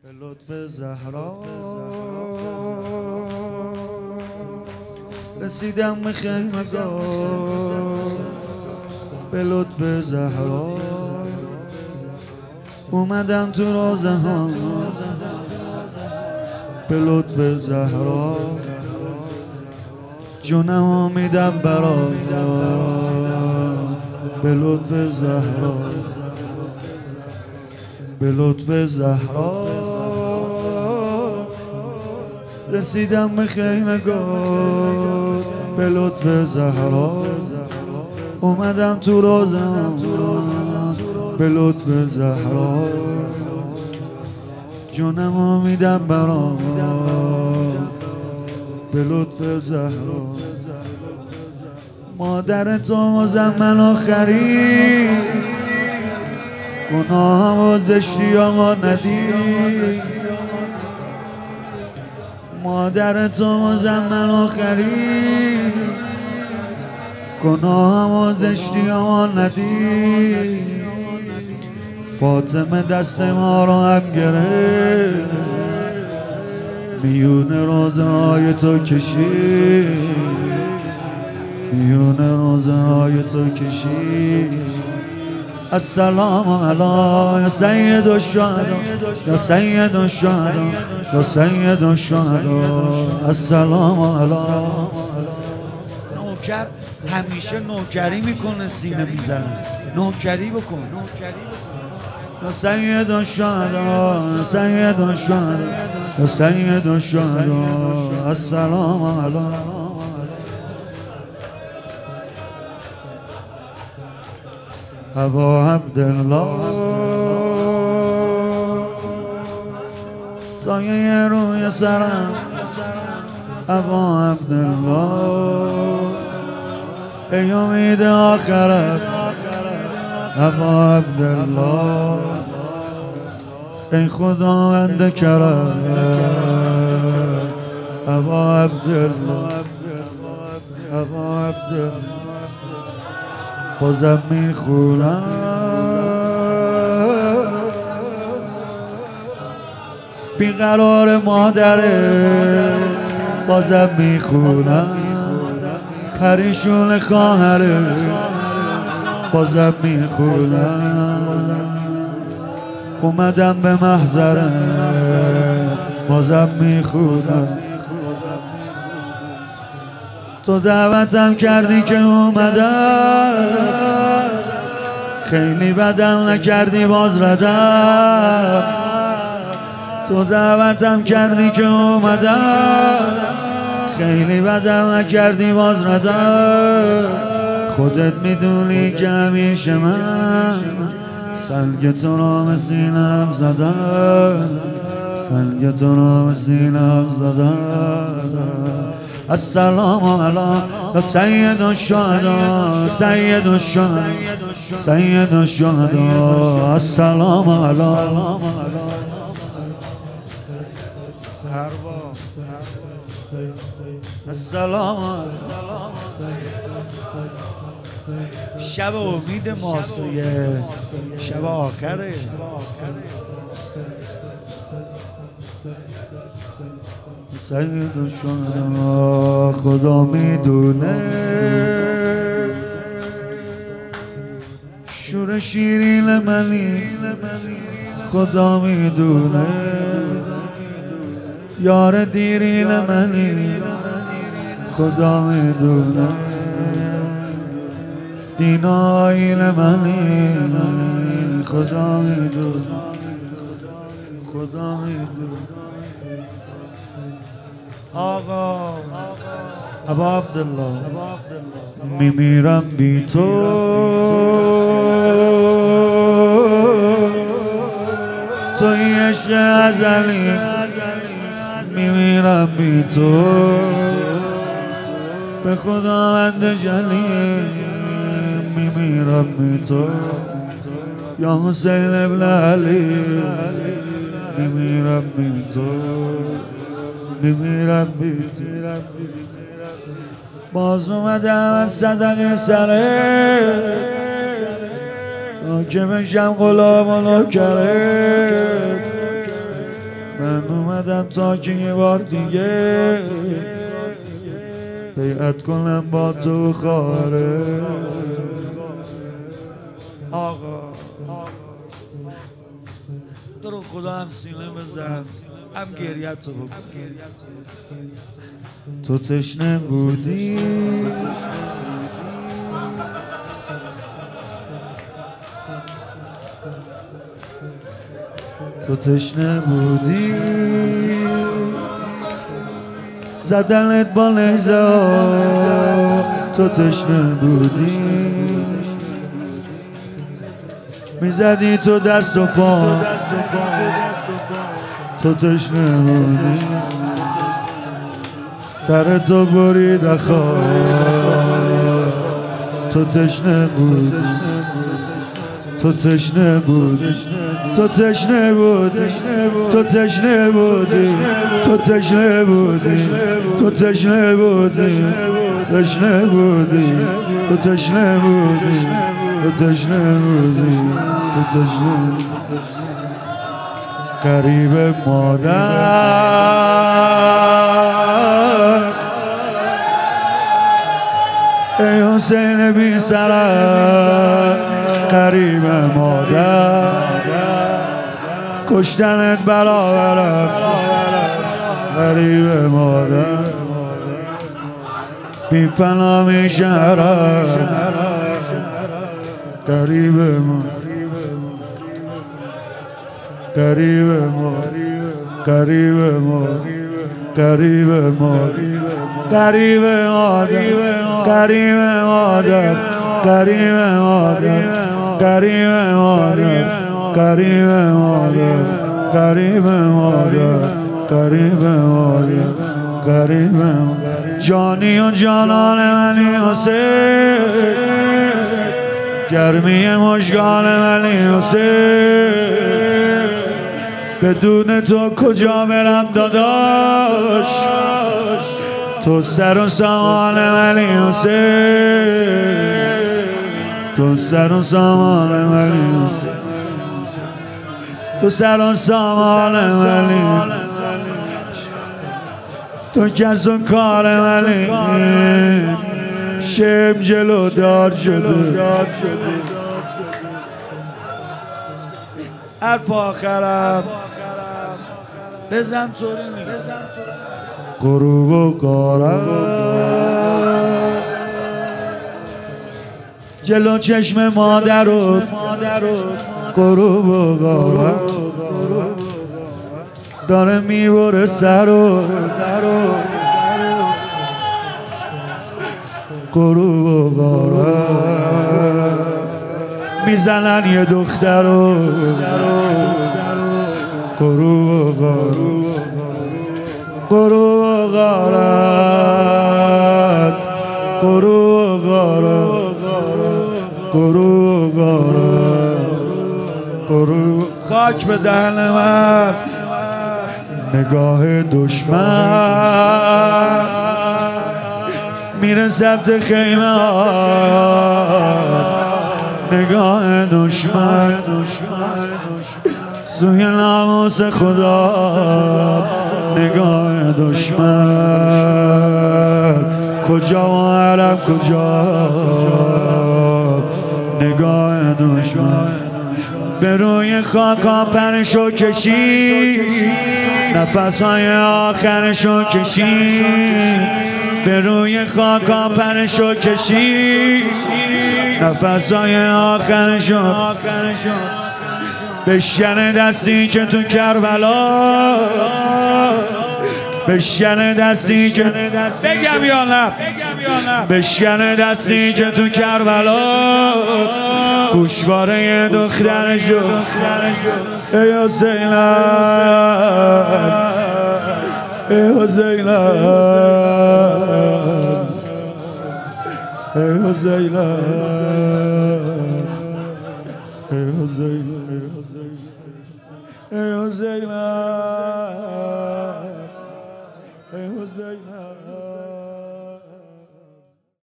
به لطف زهرا رسیدم به خیمگاه، به لطف زهرا اومدم تو روزه ها، به لطف زهرا جونمو میدم برا، به لطف زهرا، به لطف زهرا رسیدم به خیمگاه، به لطف زهرا اومدم تو روزم، به لطف زهرا جونمو میدم برام، به لطف زهرا. مادر تو مزمن آخری گناه و زشتی ما ندید، مادر تو مزمن آخری گناه و زشتی ما ندید. فاطمه دست ما رو هم گرفت، میون روزه های تو کشید، میون روزه های تو کشید. السلام علی یا سید الشهدا، یا سید الشهدا، یا سید الشهدا. السلام علی. نوکر همیشه نوکری میکنه، سینه میزنه، نوکری بکن. یا سید الشهدا، یا سید الشهدا، یا سید الشهدا. السلام علی. ابا عبدالله سایه روی سرم، ابا عبدالله ای امید آخرت، ابا عبدالله ای خداوند کرم، ابا عبدالله، ابا عبدالله بازم میخونم بیقرار مادره، بازم میخونم پریشون خواهره، بازم میخونم اومدم به محضره، بازم میخونم. تو دعوتم کردی که اومدم، خیلی بدم نکردی باز ردم. تو دعوتم کردی که اومدم، خیلی بدم نکردی باز ردم. خودت میدونی که همیشه من سنگ تو را به سینم زدم، سنگ تو را به سینم زدم. السلام علی سید الشهدا، سید الشهدا، سید الشهدا. السلام علی. السلام شب امید ماست دیگه، شب آخره. سید الشهدا خدا میدونه شور شیرین منی، خدا میدونه یار دیرین منی، خدا میدونه دینایل منی، خدا میدونه، خدا میدونه. آقا ابا عبدالله میمیرم بی تو، توی عشق ازلی میمیرم بی تو، به خداوند جلی میمیرم بی تو، یا حسین ابن علی میمیرم بی تو، میمیرم بی تو. باز اومدم از صدق سره تا که بشم غلام و نوکره، من اومدم تا که یه بار دیگه بیعت کنم با تو خواهره. آقا تو رو خدا هم سینه بزن، هم گریت رو بکن. تو تشنه بودی تو تشنه بودی زدنت با نیزه تو تشنه بودی میزدی تو دست و پا تو تشنه بودی سر تو برید خواه تو تشنه بودی تو تشنه بودی تو تشنه بودی تو تشنه بودی تو تشنه بودی تو تشنه بودی تشنه بودی تو تشنه بودی تو تشنه بودی تو تشنه قریب مادر ای حسین بی سرت قریب مادر کشتنت برابرم قریب مادر بی پناه می شهرم قریب مادر قریب مادر قریب مادر قریب مادر قریب مادر قریب مادر قریب مادر قریب مادر قریب مادر قریب مادر قریب مادر قریب جانی و جانان منی حسین گرمی مژگان منی حسین بدون تو کجا برم داداش تو سر و سامان منی حسین تو سر و سامان منی حسین تو سر و سامان منی تو کس و کار منی شم جلو دار شده حرف آخرم بزن طوری نیست غروب و غارت جلو چشم مادر و غروب و غارت داره میبره سر و غروب و غارت میزنن یه دختر و غروب و غارت غروب و غارت غروب و غارت غروب و غارت غروب خاک به دهن من نگاه دشمن میره سمت خیمه نگاه دشمن سوی ناموس خدا نگاه دشمن کجا و عرب کجا نگاه دشمن به روی خاکا پرشو کشید نفسهای آخرشو کشید به روی خاکا پرشو کشید نفسهای آخرشو بشکن دستی که تو کربلا بشکن دستی که بگم یا نه بشکن دستی که تو کربلا گوشواره دخترشو ای حسین ای حسین ای حسین ای حسین ای حسین ای حسین